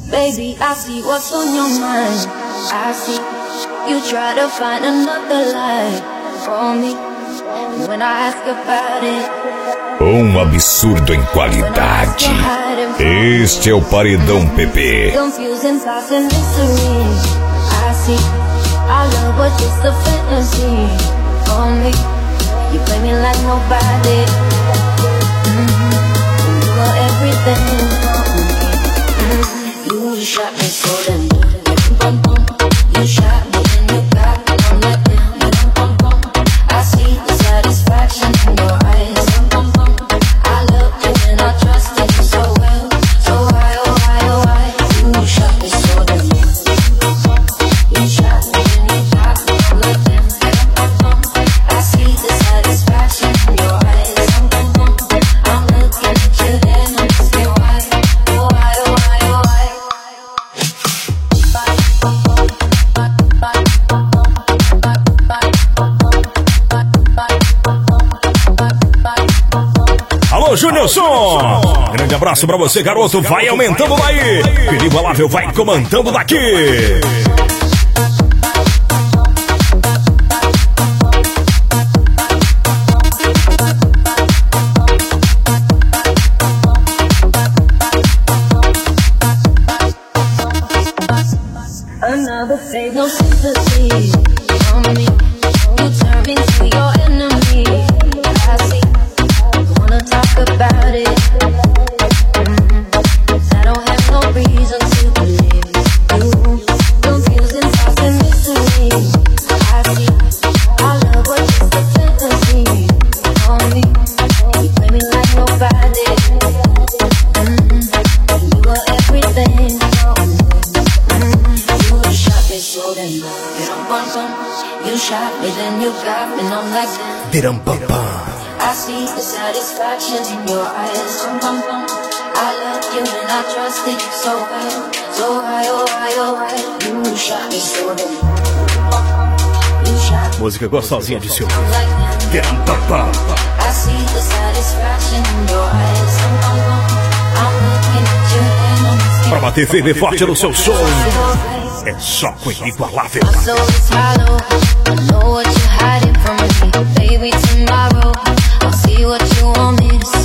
Baby, I see what's on your mind. I see you try to find another life for me. When I ask about it, absurdo em qualidade. Este é o Paredão PP. Confusing thoughts and mystery. I see our love was just a fantasy for me. You play me like nobody. You are everything for me. You shot me so damn good. You shot me and you got me on that damn. I see the satisfaction in your eyes. I loved you and I trusted you so well. So why, oh why, oh why? You shot me so damn good. You shot me and you got me on that damn. I see the satisfaction in your eyes. I'm looking at you and I'm asking why, oh why, oh why, oh why? Alô, Júnior Som! Grande abraço pra você, garoto. Vai aumentando daí. Inigualável vai comandando daqui. Another fake, no sympathy from me. You turn me to your enemy. I see, wanna talk about it. I don't have no reason to believe you. Confusing thoughts and mystery. I see, our love was just a fantasy for me. You play me like nobody. You were everything for me. You shot me so damn good. You shot me, then you got me, and I'm like damn. I see the satisfaction in your eyes. I loved you and I trusted you so well. So why, oh why, oh why? You shot me so damn good. You shot me. Música gostosinha de seu. I'm like damn. I see the satisfaction in your eyes. I'm looking at you and I'm asking. Pra bater firme e forte no seu som. É só com Inigualável. My soul is hollow. I know what you're hiding from me. Baby, tomorrow I'll see what you want me to